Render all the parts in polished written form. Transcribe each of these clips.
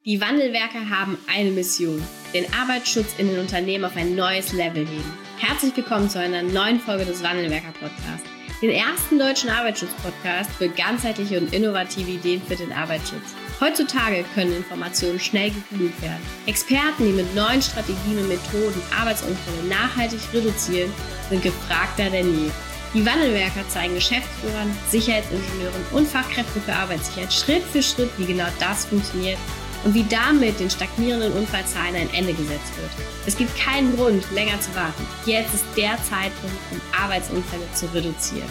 Die Wandelwerker haben eine Mission: den Arbeitsschutz in den Unternehmen auf ein neues Level heben. Herzlich willkommen zu einer neuen Folge des Wandelwerker-Podcasts, den ersten deutschen Arbeitsschutz-Podcast für ganzheitliche und innovative Ideen für den Arbeitsschutz. Heutzutage können Informationen schnell gegoogelt werden. Experten, die mit neuen Strategien und Methoden Arbeitsunfälle nachhaltig reduzieren, sind gefragter denn je. Die Wandelwerker zeigen Geschäftsführern, Sicherheitsingenieuren und Fachkräften für Arbeitssicherheit Schritt für Schritt, wie genau das funktioniert und wie damit den stagnierenden Unfallzahlen ein Ende gesetzt wird. Es gibt keinen Grund, länger zu warten. Jetzt ist der Zeitpunkt, um Arbeitsunfälle zu reduzieren.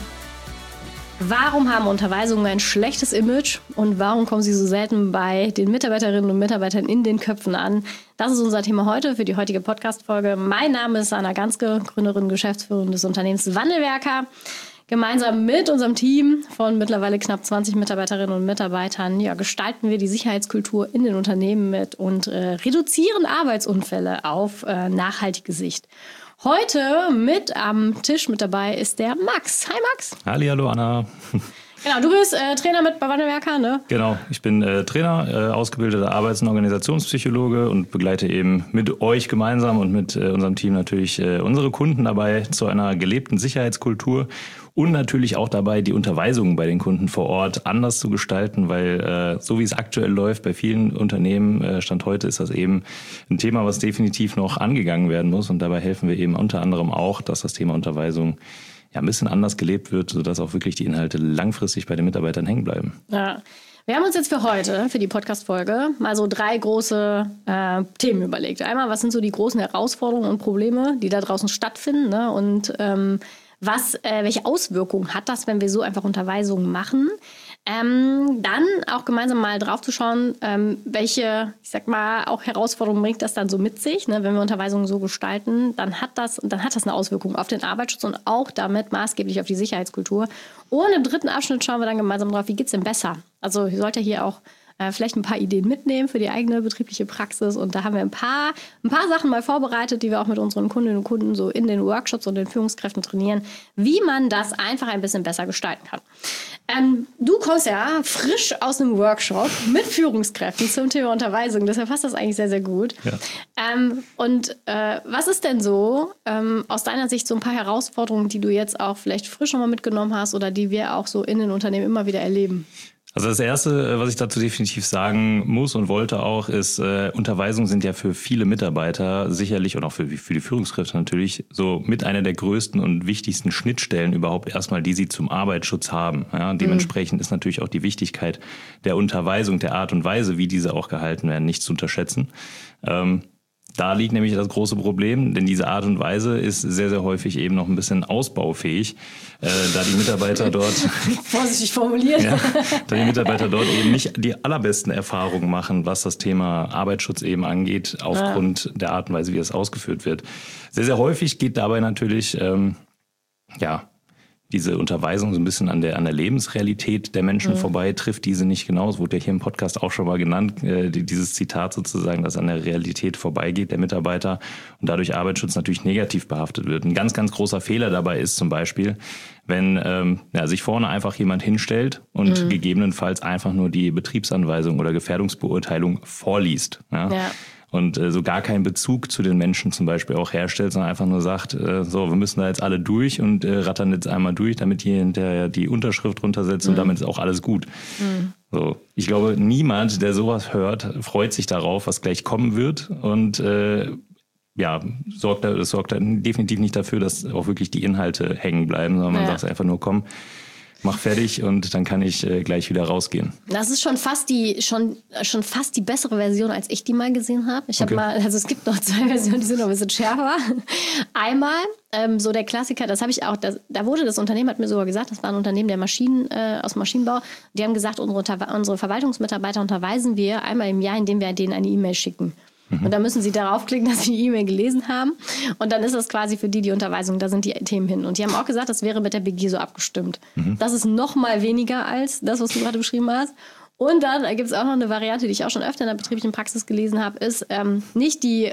Warum haben Unterweisungen ein schlechtes Image und warum kommen sie so selten bei den Mitarbeiterinnen und Mitarbeitern in den Köpfen an? Das ist unser Thema heute für die heutige Podcast-Folge. Mein Name ist Anna Ganske, Gründerin und Geschäftsführerin des Unternehmens Wandelwerker. Gemeinsam mit unserem Team von mittlerweile knapp 20 Mitarbeiterinnen und Mitarbeitern gestalten wir die Sicherheitskultur in den Unternehmen mit und reduzieren Arbeitsunfälle auf nachhaltige Sicht. Heute mit am Tisch mit dabei ist der Max. Hi Max. Hallo Anna. Genau, du bist Trainer bei Wandelwerker, ne? Genau, ich bin Trainer, ausgebildeter Arbeits- und Organisationspsychologe und begleite eben mit euch gemeinsam und mit unserem Team natürlich unsere Kunden dabei zu einer gelebten Sicherheitskultur und natürlich auch dabei, die Unterweisungen bei den Kunden vor Ort anders zu gestalten, weil so wie es aktuell läuft bei vielen Unternehmen, Stand heute ist das eben ein Thema, was definitiv noch angegangen werden muss und dabei helfen wir eben unter anderem auch, dass das Thema Unterweisung ein bisschen anders gelebt wird, sodass auch wirklich die Inhalte langfristig bei den Mitarbeitern hängen bleiben. Ja. Wir haben uns jetzt für heute, für die Podcast-Folge, mal so 3 große Themen überlegt. Einmal, was sind so die großen Herausforderungen und Probleme, die da draußen stattfinden, ne? Und welche Auswirkungen hat das, wenn wir so einfach Unterweisungen machen? Dann auch gemeinsam mal drauf zu schauen, welche, ich sag mal, auch Herausforderungen bringt das dann so mit sich, ne? Wenn wir Unterweisungen so gestalten, dann hat das eine Auswirkung auf den Arbeitsschutz und auch damit maßgeblich auf die Sicherheitskultur. Und im dritten Abschnitt schauen wir dann gemeinsam drauf, wie geht's denn besser? Also ihr sollt ja hier auch vielleicht ein paar Ideen mitnehmen für die eigene betriebliche Praxis. Und da haben wir ein paar Sachen mal vorbereitet, die wir auch mit unseren Kundinnen und Kunden so in den Workshops und den Führungskräften trainieren, wie man das einfach ein bisschen besser gestalten kann. Du kommst ja frisch aus einem Workshop mit Führungskräften zum Thema Unterweisung. Deshalb passt das eigentlich sehr, sehr gut. Ja. Was ist denn so aus deiner Sicht so ein paar Herausforderungen, die du jetzt auch vielleicht frisch nochmal mitgenommen hast oder die wir auch so in den Unternehmen immer wieder erleben? Also das Erste, was ich dazu definitiv sagen muss und wollte auch, ist, Unterweisungen sind ja für viele Mitarbeiter sicherlich und auch für die Führungskräfte natürlich so mit einer der größten und wichtigsten Schnittstellen überhaupt erstmal, die sie zum Arbeitsschutz haben. Ja, dementsprechend ist natürlich auch die Wichtigkeit der Unterweisung, der Art und Weise, wie diese auch gehalten werden, nicht zu unterschätzen. Da liegt nämlich das große Problem, denn diese Art und Weise ist sehr, sehr häufig eben noch ein bisschen ausbaufähig, da die Mitarbeiter dort vorsichtig formuliert, da die Mitarbeiter dort eben nicht die allerbesten Erfahrungen machen, was das Thema Arbeitsschutz eben angeht, aufgrund der Art und Weise, wie es ausgeführt wird. Sehr, sehr häufig geht dabei natürlich diese Unterweisung so ein bisschen an der Lebensrealität der Menschen vorbei, trifft diese nicht genau. Es wurde ja hier im Podcast auch schon mal genannt, dieses Zitat sozusagen, das an der Realität vorbeigeht der Mitarbeiter und dadurch Arbeitsschutz natürlich negativ behaftet wird. Ein ganz, ganz großer Fehler dabei ist zum Beispiel, wenn sich vorne einfach jemand hinstellt und gegebenenfalls einfach nur die Betriebsanweisung oder Gefährdungsbeurteilung vorliest. Ja. Und so gar keinen Bezug zu den Menschen zum Beispiel auch herstellt, sondern einfach nur sagt, wir müssen da jetzt alle durch und rattern jetzt einmal durch, damit hier hinterher die Unterschrift runtersetzt und damit ist auch alles gut. So, ich glaube, niemand, der sowas hört, freut sich darauf, was gleich kommen wird und sorgt definitiv nicht dafür, dass auch wirklich die Inhalte hängen bleiben, sondern man sagt einfach nur, komm, mach fertig und dann kann ich gleich wieder rausgehen. Das ist schon fast die bessere Version, als ich die mal gesehen habe. Es gibt noch 2 Versionen, die sind noch ein bisschen schärfer. Einmal, so der Klassiker, das habe ich auch, da wurde das Unternehmen, hat mir sogar gesagt, das war ein Unternehmen der Maschinen, aus dem Maschinenbau. Die haben gesagt, unsere Verwaltungsmitarbeiter unterweisen wir einmal im Jahr, indem wir denen eine E-Mail schicken. Und dann müssen sie darauf klicken, dass sie die E-Mail gelesen haben. Und dann ist das quasi für die Unterweisung, da sind die Themen hin. Und die haben auch gesagt, das wäre mit der BG so abgestimmt. Das ist noch mal weniger als das, was du gerade beschrieben hast. Und dann gibt es auch noch eine Variante, die ich auch schon öfter in der betrieblichen Praxis gelesen habe, ist nicht die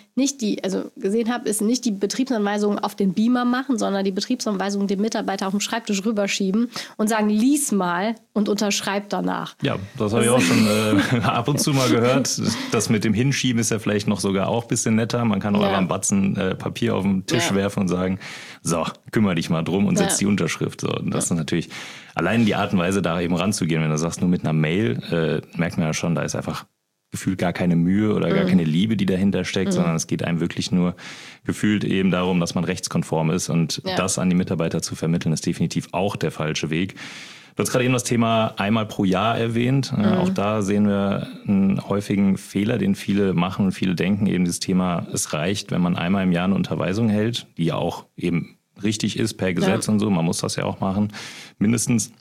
Betriebsanweisung auf den Beamer machen, sondern die Betriebsanweisung dem Mitarbeiter auf dem Schreibtisch rüberschieben und sagen, lies mal und unterschreib danach. Ja, das habe ich auch schon ab und zu mal gehört. Das mit dem Hinschieben ist ja vielleicht noch sogar auch ein bisschen netter. Man kann auch einfach einen Batzen Papier auf den Tisch werfen und sagen, so, kümmere dich mal drum und setz die Unterschrift. So, und das ist natürlich allein die Art und Weise, da eben ranzugehen. Wenn du sagst, nur mit einer Mail, merkt man ja schon, da ist einfach gefühlt gar keine Mühe oder gar keine Liebe, die dahinter steckt, sondern es geht einem wirklich nur gefühlt eben darum, dass man rechtskonform ist. Und das an die Mitarbeiter zu vermitteln, ist definitiv auch der falsche Weg. Du hast gerade eben das Thema einmal pro Jahr erwähnt. Auch da sehen wir einen häufigen Fehler, den viele machen und viele denken, eben dieses Thema, es reicht, wenn man einmal im Jahr eine Unterweisung hält, die ja auch eben richtig ist per Gesetz und so. Man muss das ja auch machen, mindestens.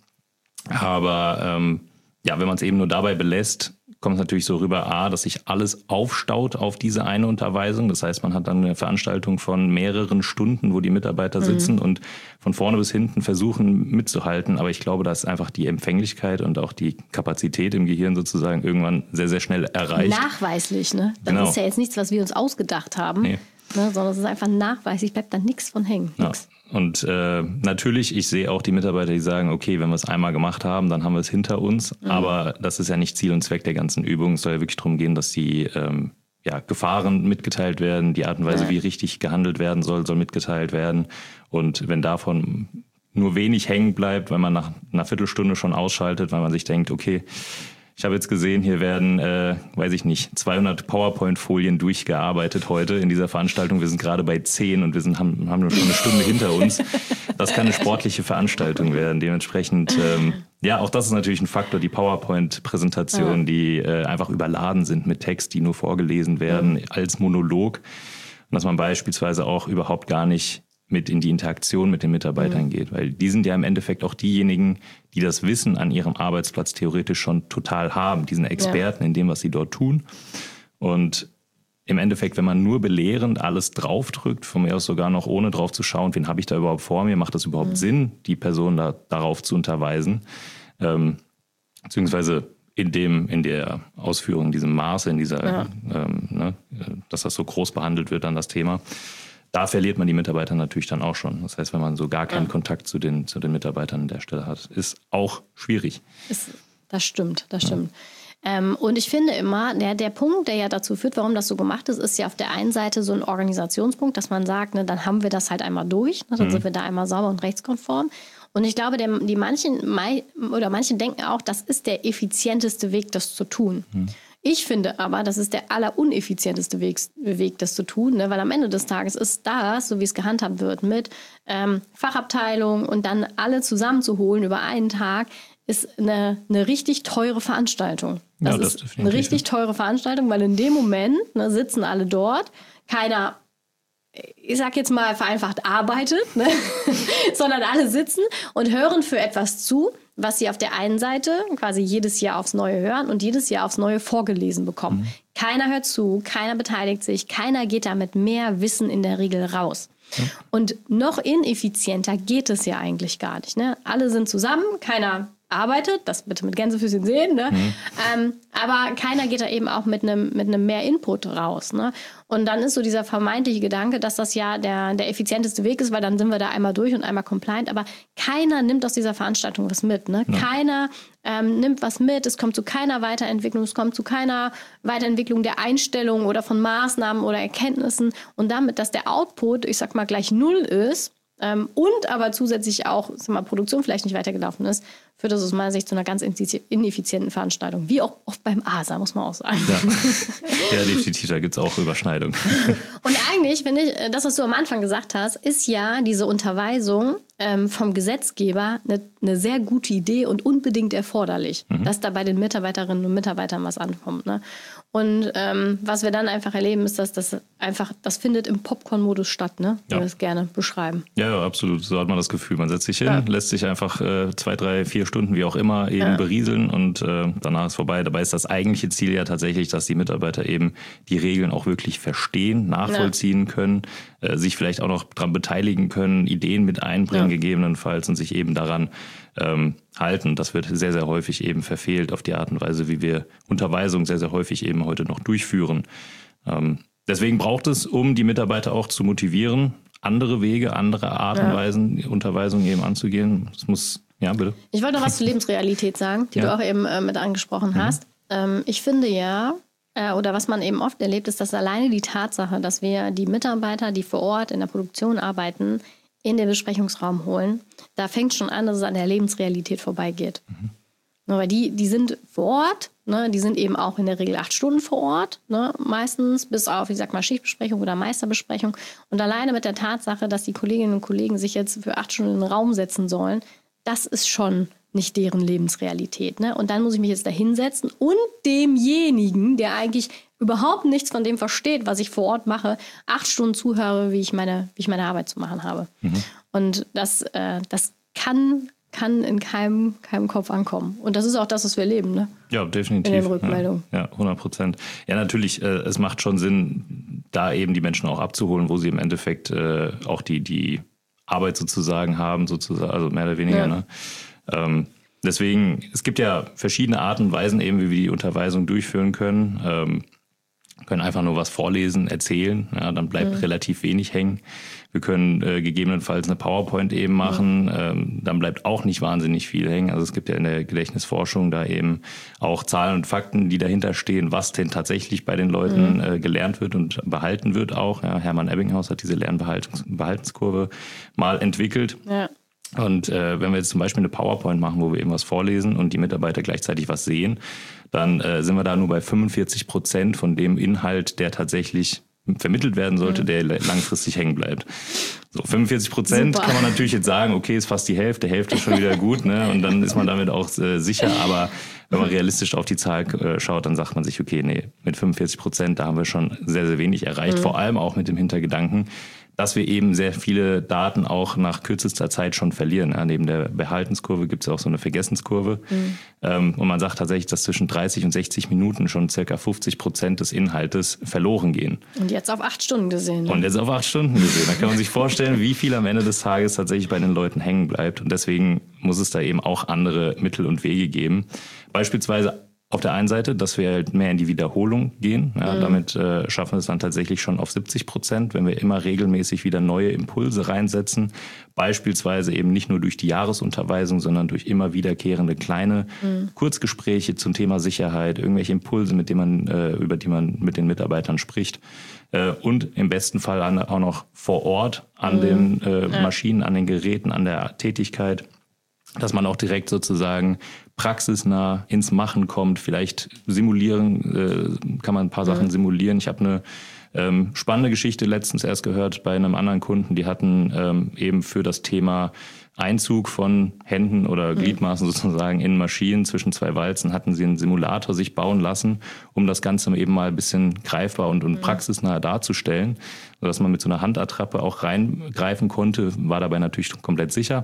Aber wenn man es eben nur dabei belässt, kommt es natürlich so rüber, dass sich alles aufstaut auf diese eine Unterweisung. Das heißt, man hat dann eine Veranstaltung von mehreren Stunden, wo die Mitarbeiter sitzen und von vorne bis hinten versuchen mitzuhalten. Aber ich glaube, da ist einfach die Empfänglichkeit und auch die Kapazität im Gehirn sozusagen irgendwann sehr, sehr schnell erreicht. Nachweislich, ne? Das ist ja jetzt nichts, was wir uns ausgedacht haben, ne? Sondern es ist einfach nachweislich, bleibt da nichts von hängen. Nix. Ja. Und natürlich, ich sehe auch die Mitarbeiter, die sagen, okay, wenn wir es einmal gemacht haben, dann haben wir es hinter uns. Aber das ist ja nicht Ziel und Zweck der ganzen Übung. Es soll ja wirklich darum gehen, dass die Gefahren mitgeteilt werden. Die Art und Weise, wie richtig gehandelt werden soll mitgeteilt werden. Und wenn davon nur wenig hängen bleibt, wenn man nach einer Viertelstunde schon ausschaltet, weil man sich denkt, okay, ich habe jetzt gesehen, hier werden, 200 PowerPoint-Folien durchgearbeitet heute in dieser Veranstaltung. Wir sind gerade bei 10 und haben nur schon eine Stunde hinter uns. Das kann eine sportliche Veranstaltung werden. Dementsprechend, auch das ist natürlich ein Faktor, die PowerPoint-Präsentationen, die einfach überladen sind mit Text, die nur vorgelesen werden als Monolog. Und dass man beispielsweise auch überhaupt gar nicht mit in die Interaktion mit den Mitarbeitern geht. Weil die sind ja im Endeffekt auch diejenigen, die das Wissen an ihrem Arbeitsplatz theoretisch schon total haben. Die sind Experten in dem, was sie dort tun. Und im Endeffekt, wenn man nur belehrend alles draufdrückt, von mir aus sogar noch ohne drauf zu schauen, wen habe ich da überhaupt vor mir, macht das überhaupt Sinn, die Person darauf zu unterweisen, beziehungsweise in der Ausführung, in diesem Maße, in dieser, dass das so groß behandelt wird, dann das Thema. Da verliert man die Mitarbeiter natürlich dann auch schon. Das heißt, wenn man so gar keinen Kontakt zu den Mitarbeitern an der Stelle hat, ist auch schwierig. Das stimmt. Und ich finde immer, der Punkt, der ja dazu führt, warum das so gemacht ist ja auf der einen Seite so ein Organisationspunkt, dass man sagt, ne, dann haben wir das halt einmal durch, ne, dann sind wir da einmal sauber und rechtskonform. Und ich glaube, manche denken auch, das ist der effizienteste Weg, das zu tun. Ich finde aber, das ist der alleruneffizienteste Weg, das zu tun, ne? Weil am Ende des Tages ist das, so wie es gehandhabt wird, mit Fachabteilung und dann alle zusammenzuholen über einen Tag, ist eine richtig teure Veranstaltung. Das ist eine richtig teure Veranstaltung, weil in dem Moment sitzen alle dort, keiner, ich sag jetzt mal vereinfacht, arbeitet, ne? sondern alle sitzen und hören für etwas zu, was sie auf der einen Seite quasi jedes Jahr aufs Neue hören und jedes Jahr aufs Neue vorgelesen bekommen. Keiner hört zu, keiner beteiligt sich, keiner geht da mit mehr Wissen in der Regel raus. Und noch ineffizienter geht es ja eigentlich gar nicht. Ne? Alle sind zusammen, keiner arbeitet, das bitte mit Gänsefüßchen sehen, ne? Aber keiner geht da eben auch mit einem mehr Input raus. Ne? Und dann ist so dieser vermeintliche Gedanke, dass das ja der effizienteste Weg ist, weil dann sind wir da einmal durch und einmal compliant, aber keiner nimmt aus dieser Veranstaltung was mit. Ne? Keiner nimmt was mit, es kommt zu keiner Weiterentwicklung, es kommt zu keiner Weiterentwicklung der Einstellung oder von Maßnahmen oder Erkenntnissen und damit, dass der Output, ich sag mal, gleich 0 ist, und aber zusätzlich auch Produktion vielleicht nicht weitergelaufen ist, führt das aus meiner Sicht zu einer ganz ineffizienten Veranstaltung. Wie auch oft beim ASA, muss man auch sagen. Ja, definitiv, da gibt es auch Überschneidungen. Und eigentlich, finde ich, das, was du am Anfang gesagt hast, ist ja diese Unterweisung vom Gesetzgeber eine sehr gute Idee und unbedingt erforderlich, dass da bei den Mitarbeiterinnen und Mitarbeitern was ankommt. Ne? Und was wir dann einfach erleben, ist, dass das findet im Popcorn-Modus statt, ne? Wie wir es gerne beschreiben. Ja, absolut. So hat man das Gefühl. Man setzt sich hin, lässt sich einfach 2, 3, 4 Stunden, wie auch immer, eben berieseln und danach ist vorbei. Dabei ist das eigentliche Ziel ja tatsächlich, dass die Mitarbeiter eben die Regeln auch wirklich verstehen, nachvollziehen können, sich vielleicht auch noch daran beteiligen können, Ideen mit einbringen gegebenenfalls und sich eben daran halten. Das wird sehr, sehr häufig eben verfehlt auf die Art und Weise, wie wir Unterweisung sehr, sehr häufig eben heute noch durchführen. Deswegen braucht es, um die Mitarbeiter auch zu motivieren, andere Wege, andere Art und Weisen, Unterweisung eben anzugehen. Es muss, ja, bitte. Ich wollte noch was zur Lebensrealität sagen, die du auch eben mit angesprochen hast. Ich finde oder was man eben oft erlebt, ist, dass alleine die Tatsache, dass wir die Mitarbeiter, die vor Ort in der Produktion arbeiten, in den Besprechungsraum holen, da fängt schon an, dass es an der Lebensrealität vorbeigeht. Weil die sind vor Ort, ne, die sind eben auch in der Regel 8 Stunden vor Ort, ne, meistens, bis auf, ich sag mal, Schichtbesprechung oder Meisterbesprechung. Und alleine mit der Tatsache, dass die Kolleginnen und Kollegen sich jetzt für 8 Stunden in den Raum setzen sollen, das ist schon nicht deren Lebensrealität. Ne? Und dann muss ich mich jetzt da hinsetzen und demjenigen, der eigentlich überhaupt nichts von dem versteht, was ich vor Ort mache, 8 Stunden zuhöre, wie ich meine Arbeit zu machen habe. Und das kann in keinem Kopf ankommen. Und das ist auch das, was wir erleben, ne? Ja, definitiv. In den Rückmeldungen. Ja, 100%. Ja, natürlich, es macht schon Sinn, da eben die Menschen auch abzuholen, wo sie im Endeffekt auch die Arbeit sozusagen haben, also mehr oder weniger. Ne? Deswegen, es gibt ja verschiedene Arten und Weisen eben, wie wir die Unterweisung durchführen können. Können einfach nur was vorlesen, erzählen, ja, dann bleibt relativ wenig hängen. Wir können gegebenenfalls eine PowerPoint eben machen, dann bleibt auch nicht wahnsinnig viel hängen. Also es gibt ja in der Gedächtnisforschung da eben auch Zahlen und Fakten, die dahinter stehen, was denn tatsächlich bei den Leuten gelernt wird und behalten wird auch. Ja, Hermann Ebbinghaus hat diese Lernbehaltenskurve mal entwickelt. Ja. Und wenn wir jetzt zum Beispiel eine PowerPoint machen, wo wir eben was vorlesen und die Mitarbeiter gleichzeitig was sehen, dann sind wir da nur bei 45% von dem Inhalt, der tatsächlich vermittelt werden sollte, der langfristig hängen bleibt. So 45% kann man natürlich jetzt sagen, okay, ist fast die Hälfte ist schon wieder gut, ne? Und dann ist man damit auch sicher. Aber wenn man realistisch auf die Zahl schaut, dann sagt man sich, okay, nee, mit 45%, da haben wir schon sehr, sehr wenig erreicht. Vor allem auch mit dem Hintergedanken, dass wir eben sehr viele Daten auch nach kürzester Zeit schon verlieren. Ja, neben der Behaltenskurve gibt es auch so eine Vergessenskurve. Und man sagt tatsächlich, dass zwischen 30 und 60 Minuten schon ca. 50% des Inhaltes verloren gehen. Und jetzt auf 8 Stunden gesehen. Ne? Und jetzt auf 8 Stunden gesehen. Da kann man sich vorstellen, wie viel am Ende des Tages tatsächlich bei den Leuten hängen bleibt. Und deswegen muss es da eben auch andere Mittel und Wege geben. Beispielsweise auf der einen Seite, dass wir halt mehr in die Wiederholung gehen. Ja, damit schaffen wir es dann tatsächlich schon auf 70%, wenn wir immer regelmäßig wieder neue Impulse reinsetzen. Beispielsweise eben nicht nur durch die Jahresunterweisung, sondern durch immer wiederkehrende kleine Kurzgespräche zum Thema Sicherheit, irgendwelche Impulse, über die man mit den Mitarbeitern spricht. Und im besten Fall auch noch vor Ort an den Maschinen, an den Geräten, an der Tätigkeit, dass man auch direkt sozusagen praxisnah ins Machen kommt. Vielleicht simulieren, kann man ein paar Sachen simulieren. Ich habe eine spannende Geschichte letztens erst gehört bei einem anderen Kunden. Die hatten eben für das Thema Einzug von Händen oder Gliedmaßen sozusagen in Maschinen zwischen 2 Walzen, hatten sie einen Simulator sich bauen lassen, um das Ganze eben mal ein bisschen greifbar und praxisnah darzustellen, sodass man mit so einer Handattrappe auch reingreifen konnte, war dabei natürlich komplett sicher.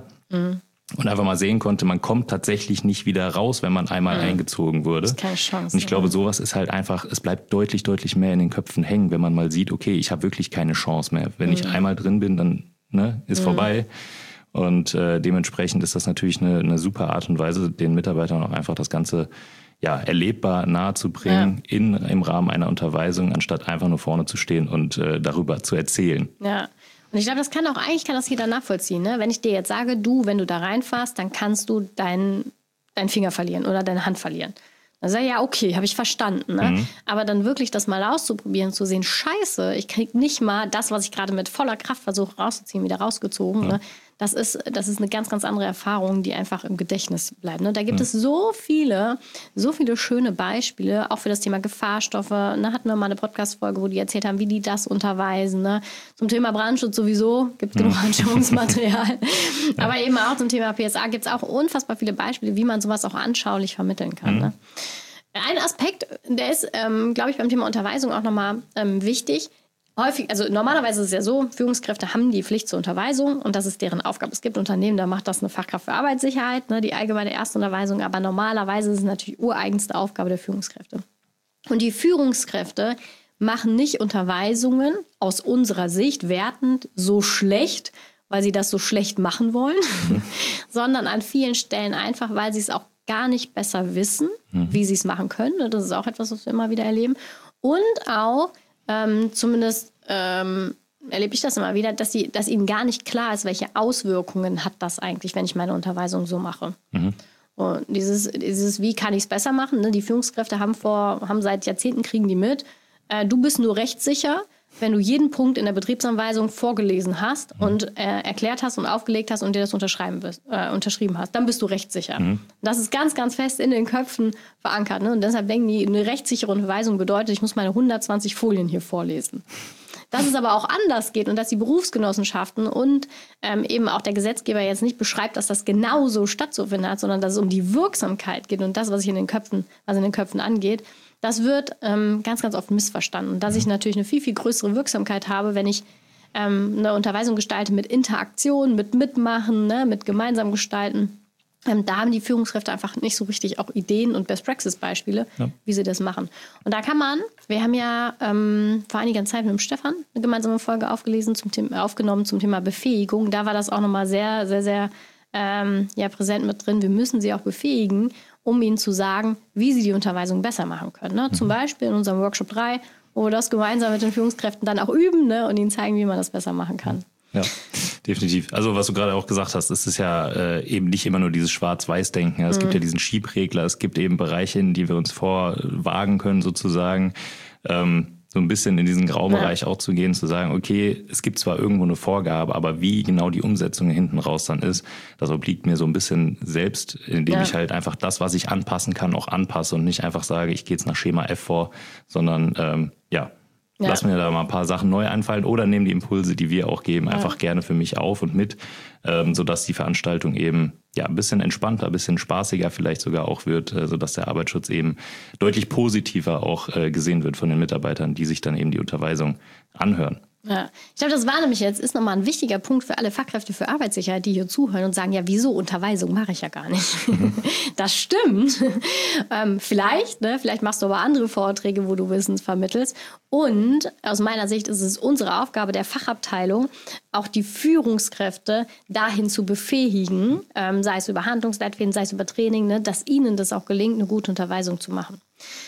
Und einfach mal sehen konnte, man kommt tatsächlich nicht wieder raus, wenn man einmal eingezogen wurde. Das ist keine Chance. Und ich glaube, sowas ist halt einfach, es bleibt deutlich, deutlich mehr in den Köpfen hängen, wenn man mal sieht, okay, ich habe wirklich keine Chance mehr. Wenn ich einmal drin bin, dann ist vorbei. Und dementsprechend ist das natürlich eine super Art und Weise, den Mitarbeitern auch einfach das Ganze erlebbar nahe zu bringen im Rahmen einer Unterweisung, anstatt einfach nur vorne zu stehen und darüber zu erzählen. Ja. Und ich glaube, das kann das jeder nachvollziehen. Ne? Wenn ich dir jetzt sage, wenn du da reinfährst, dann kannst du deinen Finger verlieren oder deine Hand verlieren. Dann sage ich, ja, okay, habe ich verstanden. Ne? Aber dann wirklich das mal auszuprobieren, zu sehen, scheiße, ich kriege nicht mal das, was ich gerade mit voller Kraft versuche rauszuziehen, wieder rausgezogen. Ne? Das ist eine ganz, ganz andere Erfahrung, die einfach im Gedächtnis bleibt. Ne? Da gibt es so viele schöne Beispiele, auch für das Thema Gefahrstoffe. Ne? Hatten wir mal eine Podcast-Folge, wo die erzählt haben, wie die das unterweisen. Ne? Zum Thema Brandschutz sowieso, gibt genug Anschauungsmaterial. Aber eben auch zum Thema PSA gibt es auch unfassbar viele Beispiele, wie man sowas auch anschaulich vermitteln kann. Ne? Ein Aspekt, der ist, glaube ich, beim Thema Unterweisung auch nochmal wichtig. Häufig, also normalerweise ist es ja so, Führungskräfte haben die Pflicht zur Unterweisung und das ist deren Aufgabe. Es gibt Unternehmen, da macht das eine Fachkraft für Arbeitssicherheit, ne, die allgemeine Erstunterweisung, aber normalerweise ist es natürlich ureigenste Aufgabe der Führungskräfte. Und die Führungskräfte machen nicht Unterweisungen aus unserer Sicht wertend so schlecht, weil sie das so schlecht machen wollen, sondern an vielen Stellen einfach, weil sie es auch gar nicht besser wissen, wie sie es machen können. Das ist auch etwas, was wir immer wieder erleben. Und auch, zumindest erlebe ich das immer wieder, dass ihnen gar nicht klar ist, welche Auswirkungen hat das eigentlich, wenn ich meine Unterweisung so mache. Und dieses wie kann ich es besser machen? Ne? Die Führungskräfte haben seit Jahrzehnten, kriegen die mit, du bist nur rechtssicher, wenn du jeden Punkt in der Betriebsanweisung vorgelesen hast und erklärt hast und aufgelegt hast und dir das unterschrieben hast, dann bist du rechtssicher. Das ist ganz, ganz fest in den Köpfen verankert. Ne? Und deshalb denken die, eine rechtssichere Unterweisung bedeutet, ich muss meine 120 Folien hier vorlesen. Dass es aber auch anders geht und dass die Berufsgenossenschaften und eben auch der Gesetzgeber jetzt nicht beschreibt, dass das genauso stattzufinden hat, sondern dass es um die Wirksamkeit geht und das, was in den Köpfen angeht, das wird ganz, ganz oft missverstanden. Und dass ich natürlich eine viel, viel größere Wirksamkeit habe, wenn ich eine Unterweisung gestalte mit Interaktion, mit Mitmachen, ne, mit gemeinsam gestalten. Da haben die Führungskräfte einfach nicht so richtig auch Ideen und Best-Practice-Beispiele, wie sie das machen. Und da kann wir haben ja vor einiger Zeit mit dem Stefan eine gemeinsame Folge aufgenommen zum Thema Befähigung. Da war das auch nochmal sehr, sehr, sehr präsent mit drin. Wir müssen sie auch befähigen, um ihnen zu sagen, wie sie die Unterweisung besser machen können. Ne? Zum Beispiel in unserem Workshop 3, wo wir das gemeinsam mit den Führungskräften dann auch üben, ne? Und ihnen zeigen, wie man das besser machen kann. Ja, definitiv. Also was du gerade auch gesagt hast, es ist ja eben nicht immer nur dieses Schwarz-Weiß-Denken. Es gibt ja diesen Schiebregler, es gibt eben Bereiche, in die wir uns vorwagen können sozusagen. So ein bisschen in diesen Graubereich auch zu gehen, zu sagen, okay, es gibt zwar irgendwo eine Vorgabe, aber wie genau die Umsetzung hinten raus dann ist, das obliegt mir so ein bisschen selbst, indem ich halt einfach das, was ich anpassen kann, auch anpasse und nicht einfach sage, ich gehe jetzt nach Schema F vor, sondern lass mir da mal ein paar Sachen neu einfallen oder nehme die Impulse, die wir auch geben, einfach gerne für mich auf und mit, sodass die Veranstaltung eben ein bisschen entspannter, ein bisschen spaßiger vielleicht sogar auch wird, sodass der Arbeitsschutz eben deutlich positiver auch gesehen wird von den Mitarbeitern, die sich dann eben die Unterweisung anhören. Ja, ich glaube, das war nämlich jetzt, ist nochmal ein wichtiger Punkt für alle Fachkräfte für Arbeitssicherheit, die hier zuhören und sagen, ja, wieso Unterweisung mache ich ja gar nicht. Das stimmt. Vielleicht machst du aber andere Vorträge, wo du Wissens vermittelst. Und aus meiner Sicht ist es unsere Aufgabe der Fachabteilung, auch die Führungskräfte dahin zu befähigen, sei es über Handlungsleitfäden, sei es über Training, ne, dass ihnen das auch gelingt, eine gute Unterweisung zu machen.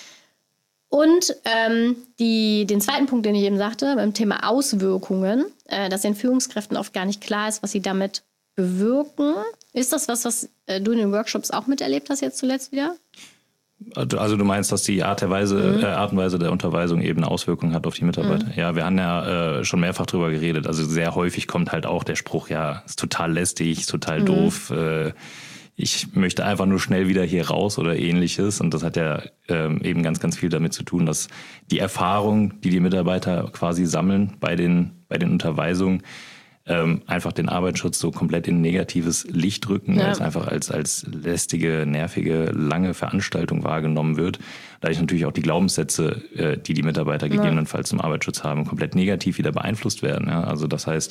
Und den zweiten Punkt, den ich eben sagte, beim Thema Auswirkungen, dass den Führungskräften oft gar nicht klar ist, was sie damit bewirken. Ist das was du in den Workshops auch miterlebt hast jetzt zuletzt wieder? Also du meinst, dass die Art und Weise der Unterweisung eben eine Auswirkung hat auf die Mitarbeiter? Ja, wir haben ja schon mehrfach drüber geredet. Also sehr häufig kommt halt auch der Spruch, ja, ist total lästig, ist total doof, ich möchte einfach nur schnell wieder hier raus oder ähnliches. Und das hat ja eben ganz, ganz viel damit zu tun, dass die Erfahrung, die Mitarbeiter quasi sammeln bei den Unterweisungen, einfach den Arbeitsschutz so komplett in ein negatives Licht rücken, weil es einfach als lästige, nervige, lange Veranstaltung wahrgenommen wird. Dadurch natürlich auch die Glaubenssätze, die Mitarbeiter gegebenenfalls zum Arbeitsschutz haben, komplett negativ wieder beeinflusst werden. Ja? Also das heißt,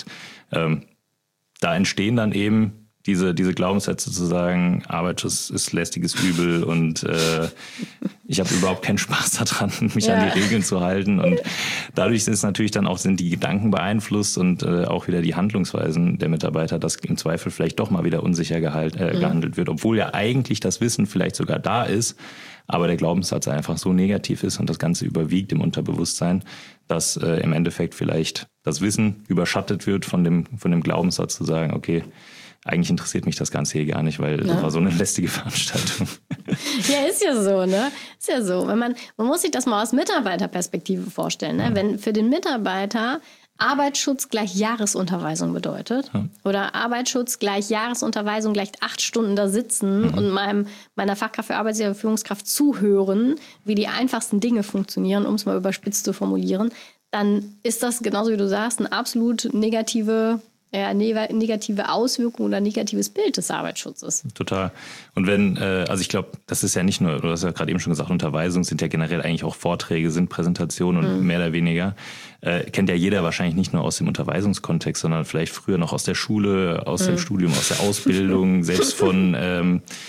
da entstehen dann eben diese Glaubenssätze zu sagen, Arbeitsschutz ist lästiges Übel und ich habe überhaupt keinen Spaß daran, mich an die Regeln zu halten. Und dadurch sind die Gedanken beeinflusst und auch wieder die Handlungsweisen der Mitarbeiter, dass im Zweifel vielleicht doch mal wieder unsicher gehandelt wird, obwohl ja eigentlich das Wissen vielleicht sogar da ist, aber der Glaubenssatz einfach so negativ ist und das Ganze überwiegt im Unterbewusstsein, dass im Endeffekt vielleicht das Wissen überschattet wird von dem Glaubenssatz zu sagen, okay, eigentlich interessiert mich das Ganze hier gar nicht, weil das war so eine lästige Veranstaltung. Ja, ist ja so, ne? Ist ja so. Man muss sich das mal aus Mitarbeiterperspektive vorstellen, ne? Wenn für den Mitarbeiter Arbeitsschutz gleich Jahresunterweisung bedeutet oder Arbeitsschutz gleich Jahresunterweisung gleich 8 Stunden da sitzen und meiner Fachkraft für Arbeitssicherheit und Führungskraft zuhören, wie die einfachsten Dinge funktionieren, um es mal überspitzt zu formulieren, dann ist das, genauso wie du sagst, eine absolut negative Auswirkung oder negatives Bild des Arbeitsschutzes. Total. Und also ich glaube, das ist ja nicht nur, du hast ja gerade eben schon gesagt, Unterweisung sind ja generell eigentlich auch Vorträge, sind Präsentationen und mehr oder weniger. Kennt ja jeder wahrscheinlich nicht nur aus dem Unterweisungskontext, sondern vielleicht früher noch aus der Schule, aus dem Studium, aus der Ausbildung, selbst von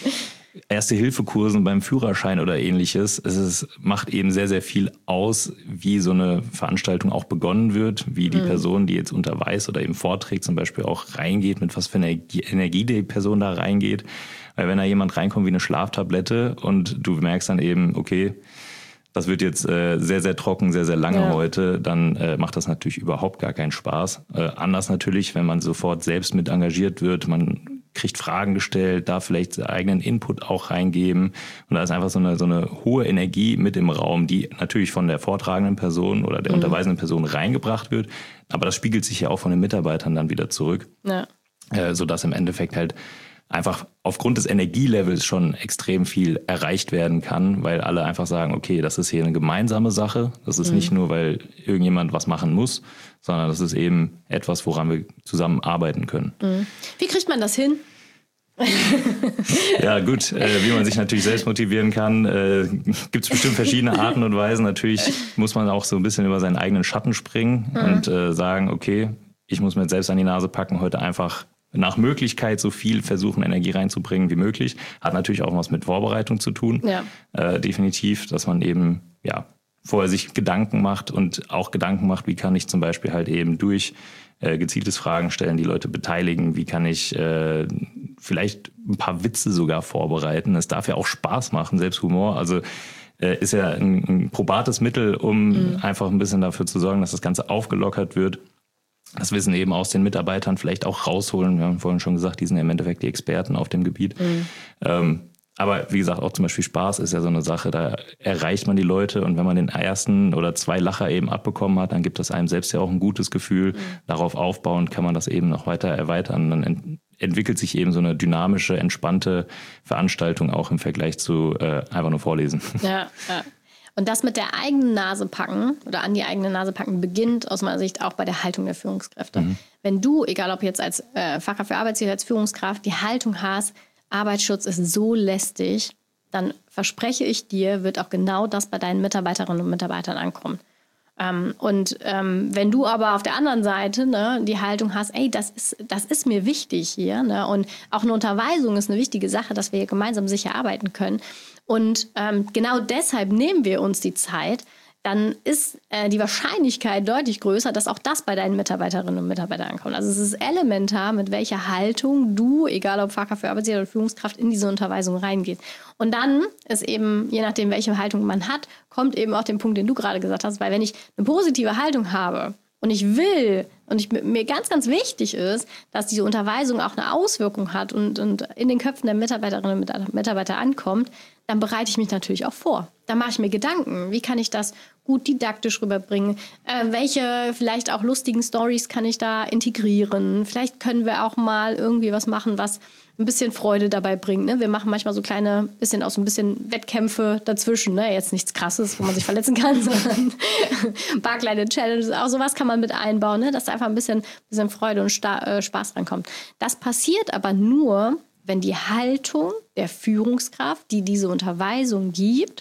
Erste-Hilfe-Kursen beim Führerschein oder ähnliches. Macht eben sehr, sehr viel aus, wie so eine Veranstaltung auch begonnen wird, wie die Person, die jetzt unterweist oder eben vorträgt, zum Beispiel auch reingeht, mit was für Energie die Person da reingeht. Weil wenn da jemand reinkommt wie eine Schlaftablette und du merkst dann eben, okay, das wird jetzt sehr, sehr trocken, sehr, sehr lange heute, dann macht das natürlich überhaupt gar keinen Spaß. Anders natürlich, wenn man sofort selbst mit engagiert wird, man kriegt Fragen gestellt, darf vielleicht eigenen Input auch reingeben. Und da ist einfach so eine hohe Energie mit im Raum, die natürlich von der vortragenden Person oder der unterweisenden Person reingebracht wird. Aber das spiegelt sich ja auch von den Mitarbeitern dann wieder zurück, sodass im Endeffekt halt einfach aufgrund des Energielevels schon extrem viel erreicht werden kann, weil alle einfach sagen, okay, das ist hier eine gemeinsame Sache. Das ist nicht nur, weil irgendjemand was machen muss, sondern das ist eben etwas, woran wir zusammen arbeiten können. Wie kriegt man das hin? Ja gut, wie man sich natürlich selbst motivieren kann, gibt es bestimmt verschiedene Arten und Weisen. Natürlich muss man auch so ein bisschen über seinen eigenen Schatten springen und sagen, okay, ich muss mir selbst an die Nase packen, heute einfach nach Möglichkeit so viel versuchen, Energie reinzubringen wie möglich. Hat natürlich auch was mit Vorbereitung zu tun. Ja. Definitiv, dass man eben vorher sich Gedanken macht und auch Gedanken macht, wie kann ich zum Beispiel halt eben durch gezieltes Fragen stellen, die Leute beteiligen, wie kann ich vielleicht ein paar Witze sogar vorbereiten. Es darf ja auch Spaß machen, selbst Humor. Also ist ja ein probates Mittel, um einfach ein bisschen dafür zu sorgen, dass das Ganze aufgelockert wird. Das Wissen eben aus den Mitarbeitern vielleicht auch rausholen. Wir haben vorhin schon gesagt, die sind ja im Endeffekt die Experten auf dem Gebiet. Aber wie gesagt, auch zum Beispiel Spaß ist ja so eine Sache, da erreicht man die Leute und wenn man den ersten oder 2 Lacher eben abbekommen hat, dann gibt das einem selbst ja auch ein gutes Gefühl. Darauf aufbauend kann man das eben noch weiter erweitern. Dann entwickelt sich eben so eine dynamische, entspannte Veranstaltung auch im Vergleich zu einfach nur vorlesen. Ja. Und das mit der eigenen Nase packen oder an die eigene Nase packen beginnt aus meiner Sicht auch bei der Haltung der Führungskräfte. Wenn du, egal ob jetzt als Fachkraft für Arbeitssicherheit, als Führungskraft, die Haltung hast, Arbeitsschutz ist so lästig, dann verspreche ich dir, wird auch genau das bei deinen Mitarbeiterinnen und Mitarbeitern ankommen. Wenn du aber auf der anderen Seite die Haltung hast, ey, das ist mir wichtig hier, und auch eine Unterweisung ist eine wichtige Sache, dass wir hier gemeinsam sicher arbeiten können. Und genau deshalb nehmen wir uns die Zeit, dann ist die Wahrscheinlichkeit deutlich größer, dass auch das bei deinen Mitarbeiterinnen und Mitarbeitern ankommt. Also es ist elementar, mit welcher Haltung du, egal ob Fachkraft für Arbeitssicherheit oder Führungskraft, in diese Unterweisung reingehst. Und dann ist eben, je nachdem, welche Haltung man hat, kommt eben auch den Punkt, den du gerade gesagt hast, weil wenn ich eine positive Haltung habe und ich will und mir ganz, ganz wichtig ist, dass diese Unterweisung auch eine Auswirkung hat und in den Köpfen der Mitarbeiterinnen und Mitarbeiter ankommt, dann bereite ich mich natürlich auch vor. Dann mache ich mir Gedanken, wie kann ich das gut didaktisch rüberbringen? Welche vielleicht auch lustigen Storys kann ich da integrieren? Vielleicht können wir auch mal irgendwie was machen, was ein bisschen Freude dabei bringt. Ne? Wir machen manchmal so ein bisschen Wettkämpfe dazwischen. Ne? Jetzt nichts Krasses, wo man sich verletzen kann, sondern ein paar kleine Challenges. Auch sowas kann man mit einbauen, ne? Dass da einfach ein bisschen Freude und Spaß rankommt. Das passiert aber nur, wenn die Haltung der Führungskraft, die diese Unterweisung gibt,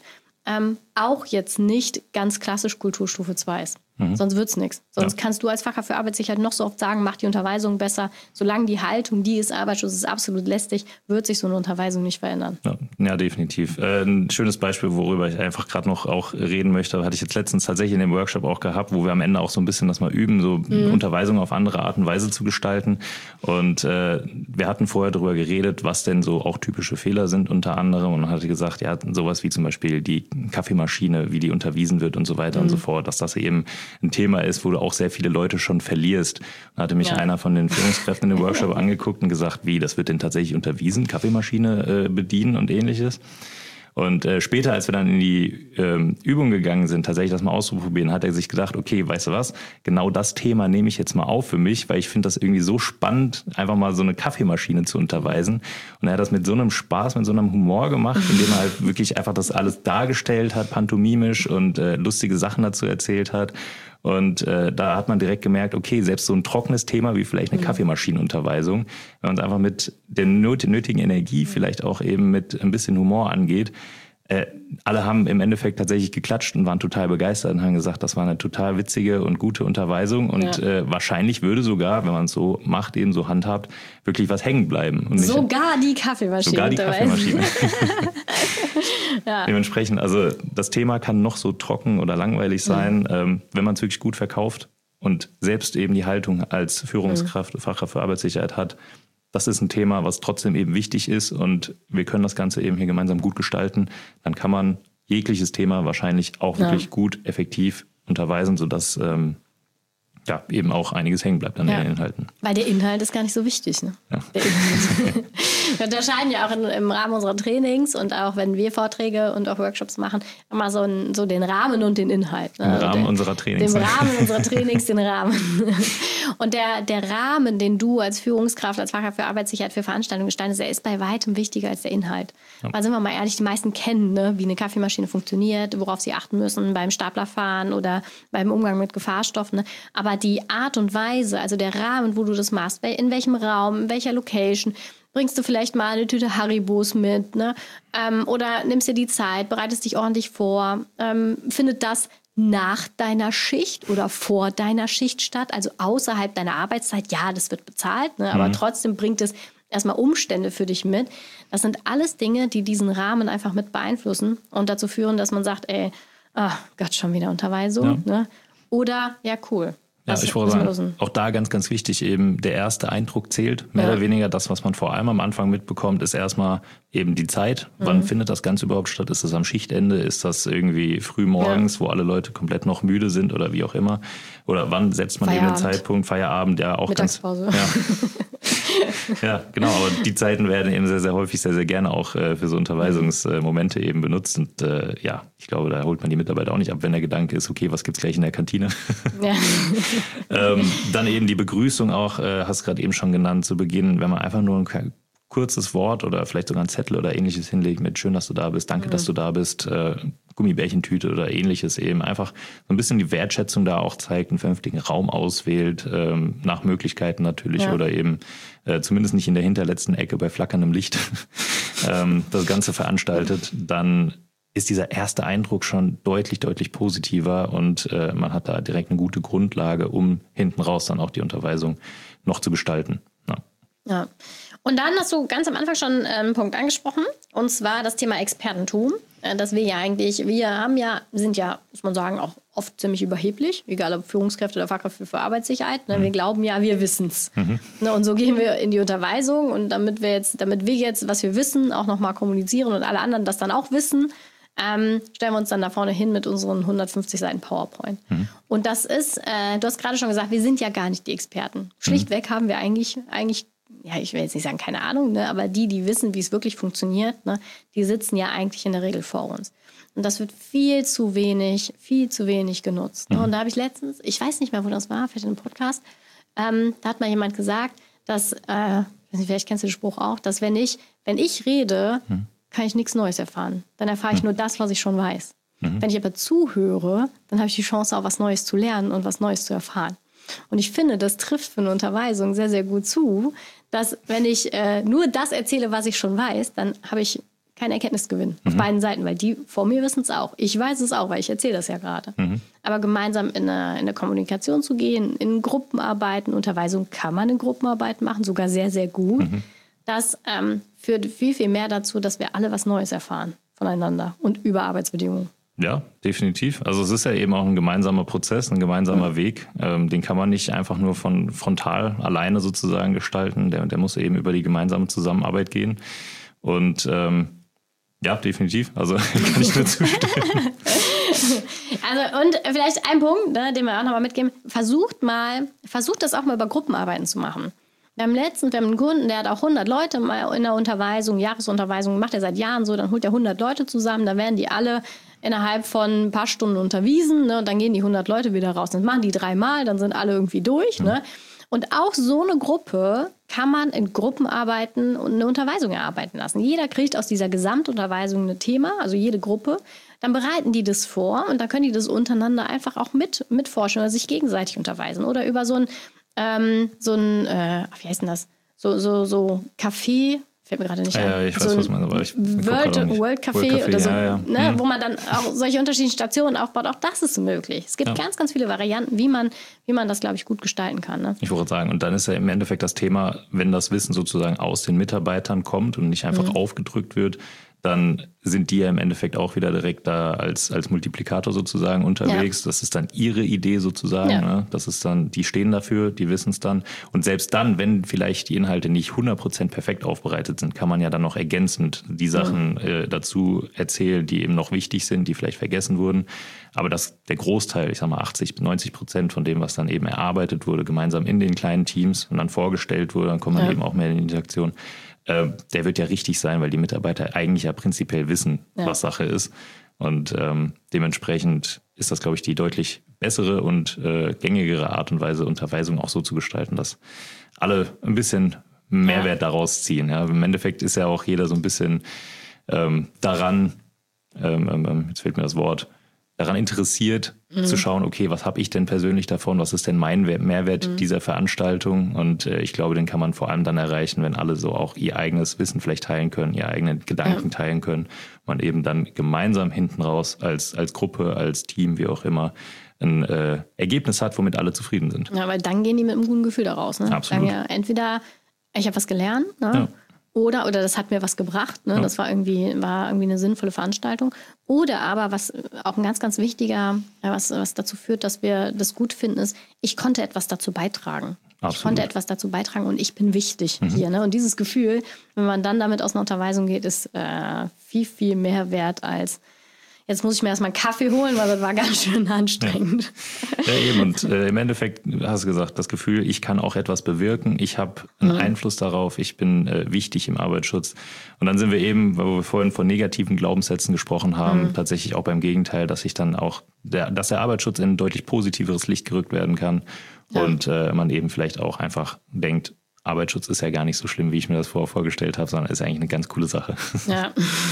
auch jetzt nicht ganz klassisch Kulturstufe 2 ist. Sonst wird es nichts. Sonst kannst du als Fachkraft für Arbeitssicherheit noch so oft sagen, mach die Unterweisung besser. Solange die Haltung, die ist Arbeitsschutz, ist absolut lästig, wird sich so eine Unterweisung nicht verändern. Ja, definitiv. Ein schönes Beispiel, worüber ich einfach gerade noch auch reden möchte, hatte ich jetzt letztens tatsächlich in dem Workshop auch gehabt, wo wir am Ende auch so ein bisschen das mal üben, so Unterweisung auf andere Art und Weise zu gestalten. Und wir hatten vorher darüber geredet, was denn so auch typische Fehler sind unter anderem. Und man hatte gesagt, ja, sowas wie zum Beispiel die Kaffeemaschine, wie die unterwiesen wird und so weiter und so fort, dass das eben ein Thema ist, wo du auch sehr viele Leute schon verlierst. Da hatte mich einer von den Führungskräften in dem Workshop angeguckt und gesagt, wie, das wird denn tatsächlich unterwiesen, Kaffeemaschine bedienen und ähnliches. Und später, als wir dann in die Übung gegangen sind, tatsächlich das mal auszuprobieren, hat er sich gedacht, okay, weißt du was, genau das Thema nehme ich jetzt mal auf für mich, weil ich finde das irgendwie so spannend, einfach mal so eine Kaffeemaschine zu unterweisen. Und er hat das mit so einem Spaß, mit so einem Humor gemacht, indem er halt wirklich einfach das alles dargestellt hat, pantomimisch und lustige Sachen dazu erzählt hat. Und da hat man direkt gemerkt, okay, selbst so ein trockenes Thema wie vielleicht eine Kaffeemaschinenunterweisung, wenn man es einfach mit der nötigen Energie vielleicht auch eben mit ein bisschen Humor angeht, Alle haben im Endeffekt tatsächlich geklatscht und waren total begeistert und haben gesagt, das war eine total witzige und gute Unterweisung. Und wahrscheinlich würde sogar, wenn man es so macht, eben so handhabt, wirklich was hängen bleiben. Und sogar die Kaffeemaschine. Sogar die Kaffeemaschine. Ja. Dementsprechend, also das Thema kann noch so trocken oder langweilig sein, wenn man es wirklich gut verkauft und selbst eben die Haltung als Führungskraft, Fachkraft für Arbeitssicherheit hat. Das ist ein Thema, was trotzdem eben wichtig ist und wir können das Ganze eben hier gemeinsam gut gestalten. Dann kann man jegliches Thema wahrscheinlich auch wirklich gut, effektiv unterweisen, sodass eben auch einiges hängen bleibt an den Inhalten. Weil der Inhalt ist gar nicht so wichtig. Ne? Ja. Der Inhalt. Wir unterscheiden ja auch im Rahmen unserer Trainings und auch wenn wir Vorträge und auch Workshops machen, immer so den Rahmen und den Inhalt. Ne? Den Rahmen unserer Trainings. Den Rahmen unserer Trainings, den Rahmen. Und der Rahmen, den du als Führungskraft, als Fachkraft für Arbeitssicherheit für Veranstaltungen gestaltest, der ist bei weitem wichtiger als der Inhalt. Ja. Weil sind wir mal ehrlich, die meisten kennen, ne, wie eine Kaffeemaschine funktioniert, worauf sie achten müssen beim Staplerfahren oder beim Umgang mit Gefahrstoffen. Ne? Aber die Art und Weise, also der Rahmen, wo du das machst, in welchem Raum, in welcher Location, bringst du vielleicht mal eine Tüte Haribos mit, ne? Oder nimmst dir die Zeit, bereitest dich ordentlich vor, findet das nach deiner Schicht oder vor deiner Schicht statt, also außerhalb deiner Arbeitszeit. Ja, das wird bezahlt, ne? Aber trotzdem bringt es erstmal Umstände für dich mit. Das sind alles Dinge, die diesen Rahmen einfach mit beeinflussen und dazu führen, dass man sagt, Gott, schon wieder Unterweisung. Ja. Ne? Oder, ja, cool. Ja, ich wollte sagen, auch da ganz, ganz wichtig eben, der erste Eindruck zählt. Mehr oder weniger das, was man vor allem am Anfang mitbekommt, ist erstmal eben die Zeit. Wann findet das Ganze überhaupt statt? Ist das am Schichtende? Ist das irgendwie früh morgens, wo alle Leute komplett noch müde sind oder wie auch immer? Oder wann setzt man eben den Zeitpunkt? Feierabend, ja auch Mittagspause. Ja, genau. Aber die Zeiten werden eben sehr, sehr häufig, sehr, sehr gerne auch für so Unterweisungsmomente eben benutzt. Und ich glaube, da holt man die Mitarbeiter auch nicht ab, wenn der Gedanke ist, okay, was gibt's gleich in der Kantine? Ja. Dann eben die Begrüßung auch, hast du gerade eben schon genannt, zu Beginn, wenn man einfach nur ein kurzes Wort oder vielleicht sogar ein Zettel oder ähnliches hinlegt mit schön, dass du da bist, danke, dass du da bist, Gummibärchentüte oder ähnliches eben. Einfach so ein bisschen die Wertschätzung da auch zeigt, einen vernünftigen Raum auswählt, nach Möglichkeiten natürlich oder eben zumindest nicht in der hinterletzten Ecke bei flackerndem Licht das Ganze veranstaltet, dann ist dieser erste Eindruck schon deutlich, deutlich positiver und man hat da direkt eine gute Grundlage, um hinten raus dann auch die Unterweisung noch zu gestalten. Ja. Und dann hast du ganz am Anfang schon einen Punkt angesprochen, und zwar das Thema Expertentum. Dass wir sind ja, muss man sagen, auch oft ziemlich überheblich, egal ob Führungskräfte oder Fachkräfte für Arbeitssicherheit. Ne? Wir glauben ja, wir wissen's. Ne? Und so gehen wir in die Unterweisung und damit wir jetzt, was wir wissen, auch nochmal kommunizieren und alle anderen das dann auch wissen, stellen wir uns dann da vorne hin mit unseren 150 Seiten PowerPoint. Und das ist, du hast gerade schon gesagt, wir sind ja gar nicht die Experten. Schlichtweg haben wir eigentlich, ja, ich will jetzt nicht sagen, keine Ahnung, ne, aber die wissen, wie es wirklich funktioniert, ne, die sitzen ja eigentlich in der Regel vor uns. Und das wird viel zu wenig genutzt. Ne? Und da habe ich letztens, ich weiß nicht mehr, wo das war, vielleicht in einem Podcast, da hat mal jemand gesagt, dass, vielleicht kennst du den Spruch auch, dass wenn ich rede, kann ich nichts Neues erfahren. Dann erfahre ich nur das, was ich schon weiß. Wenn ich aber zuhöre, dann habe ich die Chance, auch was Neues zu lernen und was Neues zu erfahren. Und ich finde, das trifft für eine Unterweisung sehr, sehr gut zu, dass wenn ich nur das erzähle, was ich schon weiß, dann habe ich keinen Erkenntnisgewinn auf beiden Seiten, weil die vor mir wissen es auch. Ich weiß es auch, weil ich erzähle das ja gerade. Aber gemeinsam in eine Kommunikation zu gehen, in Gruppenarbeiten, Unterweisung kann man in Gruppenarbeiten machen, sogar sehr, sehr gut. Das führt viel, viel mehr dazu, dass wir alle was Neues erfahren voneinander und über Arbeitsbedingungen. Ja, definitiv. Also es ist ja eben auch ein gemeinsamer Prozess, ein gemeinsamer Weg. Den kann man nicht einfach nur von frontal alleine sozusagen gestalten. Der muss eben über die gemeinsame Zusammenarbeit gehen. Und ja, definitiv. Also kann ich nur zustimmen. Also und vielleicht ein Punkt, ne, den wir auch nochmal mitgeben. Versucht das auch mal über Gruppenarbeiten zu machen. Wir haben einen Kunden, der hat auch 100 Leute mal in der Unterweisung, Jahresunterweisung, macht er seit Jahren so, dann holt er 100 Leute zusammen, dann werden die alle innerhalb von ein paar Stunden unterwiesen, ne, und dann gehen die 100 Leute wieder raus. Dann machen die 3-mal, dann sind alle irgendwie durch. Ne? Und auch so eine Gruppe kann man in Gruppenarbeiten und eine Unterweisung erarbeiten lassen. Jeder kriegt aus dieser Gesamtunterweisung ein Thema, also jede Gruppe. Dann bereiten die das vor und dann können die das untereinander einfach auch mitforschen oder sich gegenseitig unterweisen. Oder über wie heißt denn das? So Café fällt mir gerade nicht Ja, ein. ich weiß, was man, aber World Café oder so, ja. wo man dann auch solche unterschiedlichen Stationen aufbaut. Auch das ist möglich. Es gibt ganz, ganz viele Varianten, wie man das, glaube ich, gut gestalten kann. Ne? Ich wollte sagen, und dann ist ja im Endeffekt das Thema, wenn das Wissen sozusagen aus den Mitarbeitern kommt und nicht einfach aufgedrückt wird, dann sind die ja im Endeffekt auch wieder direkt da als Multiplikator sozusagen unterwegs. Ja. Das ist dann ihre Idee sozusagen. Ja. Ne? Das ist dann, die stehen dafür, die wissen es dann. Und selbst dann, wenn vielleicht die Inhalte nicht 100% perfekt aufbereitet sind, kann man ja dann noch ergänzend die Sachen dazu erzählen, die eben noch wichtig sind, die vielleicht vergessen wurden. Aber der Großteil, ich sag mal 80-90% von dem, was dann eben erarbeitet wurde, gemeinsam in den kleinen Teams und dann vorgestellt wurde, dann kommt man eben auch mehr in die Interaktion. Der wird ja richtig sein, weil die Mitarbeiter eigentlich ja prinzipiell wissen, was Sache ist. Und dementsprechend ist das, glaube ich, die deutlich bessere und gängigere Art und Weise, Unterweisung auch so zu gestalten, dass alle ein bisschen Mehrwert daraus ziehen. Ja, im Endeffekt ist ja auch jeder so ein bisschen daran, jetzt fehlt mir das Wort, daran interessiert, zu schauen, okay, was habe ich denn persönlich davon, was ist denn mein Mehrwert dieser Veranstaltung? Und ich glaube, den kann man vor allem dann erreichen, wenn alle so auch ihr eigenes Wissen vielleicht teilen können, ihre eigenen Gedanken teilen können. Man eben dann gemeinsam hinten raus als Gruppe, als Team, wie auch immer, ein Ergebnis hat, womit alle zufrieden sind. Ja, weil dann gehen die mit einem guten Gefühl daraus. Ne? Absolut. Sagen ja entweder, ich habe was gelernt, ne? Ja. Oder das hat mir was gebracht, ne? Ja. Das war irgendwie eine sinnvolle Veranstaltung. Oder aber, was auch ein ganz, ganz wichtiger, was dazu führt, dass wir das gut finden, ist, ich konnte etwas dazu beitragen. Absolut. Ich konnte etwas dazu beitragen und ich bin wichtig hier. Ne? Und dieses Gefühl, wenn man dann damit aus einer Unterweisung geht, ist viel, viel mehr wert als jetzt muss ich mir erstmal einen Kaffee holen, weil das war ganz schön anstrengend. Ja, eben. Und im Endeffekt hast du gesagt, das Gefühl, ich kann auch etwas bewirken. Ich habe einen Einfluss darauf. Ich bin wichtig im Arbeitsschutz. Und dann sind wir eben, weil wir vorhin von negativen Glaubenssätzen gesprochen haben, tatsächlich auch beim Gegenteil, dass sich dann auch dass der Arbeitsschutz in ein deutlich positiveres Licht gerückt werden kann. Ja. Und man eben vielleicht auch einfach denkt, Arbeitsschutz ist ja gar nicht so schlimm, wie ich mir das vorgestellt habe, sondern ist eigentlich eine ganz coole Sache. Ja.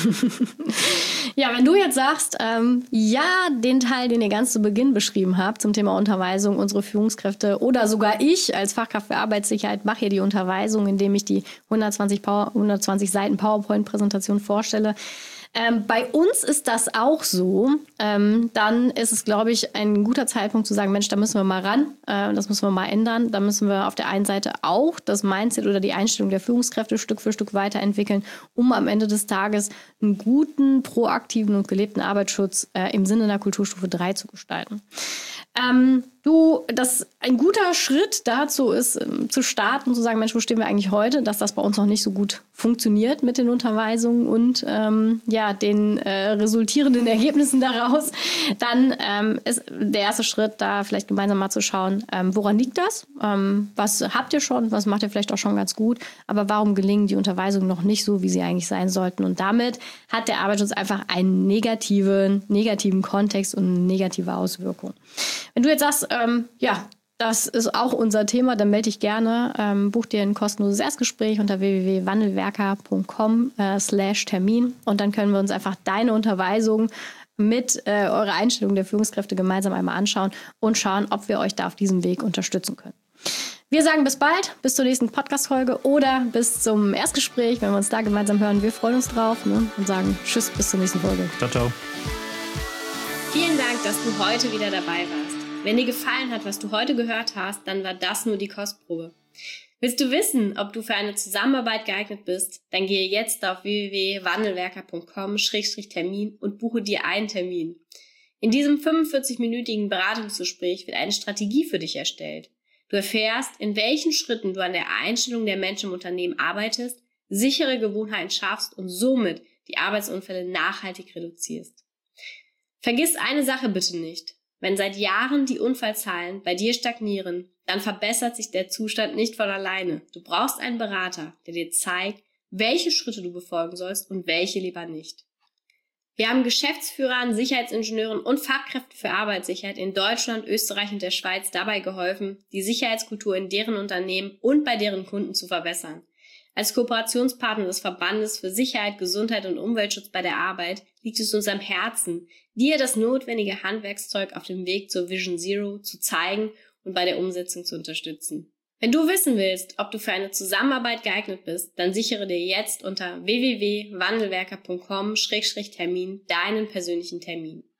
Ja, wenn du jetzt sagst, den Teil, den ihr ganz zu Beginn beschrieben habt zum Thema Unterweisung, unsere Führungskräfte oder sogar ich als Fachkraft für Arbeitssicherheit mache hier die Unterweisung, indem ich die 120 Seiten PowerPoint-Präsentation vorstelle. Bei uns ist das auch so. Dann ist es, glaube ich, ein guter Zeitpunkt zu sagen, Mensch, da müssen wir mal ran, das müssen wir mal ändern. Da müssen wir auf der einen Seite auch das Mindset oder die Einstellung der Führungskräfte Stück für Stück weiterentwickeln, um am Ende des Tages einen guten, proaktiven und gelebten Arbeitsschutz im Sinne einer Kulturstufe 3 zu gestalten. Ein guter Schritt dazu ist, zu starten und zu sagen, Mensch, wo stehen wir eigentlich heute, dass das bei uns noch nicht so gut funktioniert mit den Unterweisungen und den resultierenden Ergebnissen daraus. Dann ist der erste Schritt, da vielleicht gemeinsam mal zu schauen, woran liegt das? Was habt ihr schon? Was macht ihr vielleicht auch schon ganz gut? Aber warum gelingen die Unterweisungen noch nicht so, wie sie eigentlich sein sollten? Und damit hat der Arbeitsschutz einfach einen negativen Kontext und eine negative Auswirkung. Wenn du jetzt sagst, das ist auch unser Thema, dann melde dich gerne. Buch dir ein kostenloses Erstgespräch unter www.wandelwerker.com/Termin und dann können wir uns einfach deine Unterweisung mit eurer Einstellung der Führungskräfte gemeinsam einmal anschauen und schauen, ob wir euch da auf diesem Weg unterstützen können. Wir sagen bis bald, bis zur nächsten Podcast-Folge oder bis zum Erstgespräch, wenn wir uns da gemeinsam hören. Wir freuen uns drauf, ne? Und sagen Tschüss, bis zur nächsten Folge. Ciao, ciao. Vielen Dank, dass du heute wieder dabei warst. Wenn dir gefallen hat, was du heute gehört hast, dann war das nur die Kostprobe. Willst du wissen, ob du für eine Zusammenarbeit geeignet bist? Dann gehe jetzt auf www.wandelwerker.com/Termin und buche dir einen Termin. In diesem 45-minütigen Beratungsgespräch wird eine Strategie für dich erstellt. Du erfährst, in welchen Schritten du an der Einstellung der Menschen im Unternehmen arbeitest, sichere Gewohnheiten schaffst und somit die Arbeitsunfälle nachhaltig reduzierst. Vergiss eine Sache bitte nicht. Wenn seit Jahren die Unfallzahlen bei dir stagnieren, dann verbessert sich der Zustand nicht von alleine. Du brauchst einen Berater, der dir zeigt, welche Schritte du befolgen sollst und welche lieber nicht. Wir haben Geschäftsführern, Sicherheitsingenieuren und Fachkräften für Arbeitssicherheit in Deutschland, Österreich und der Schweiz dabei geholfen, die Sicherheitskultur in deren Unternehmen und bei deren Kunden zu verbessern. Als Kooperationspartner des Verbandes für Sicherheit, Gesundheit und Umweltschutz bei der Arbeit liegt es uns am Herzen, dir das notwendige Handwerkszeug auf dem Weg zur Vision Zero zu zeigen und bei der Umsetzung zu unterstützen. Wenn du wissen willst, ob du für eine Zusammenarbeit geeignet bist, dann sichere dir jetzt unter www.wandelwerker.com/Termin deinen persönlichen Termin.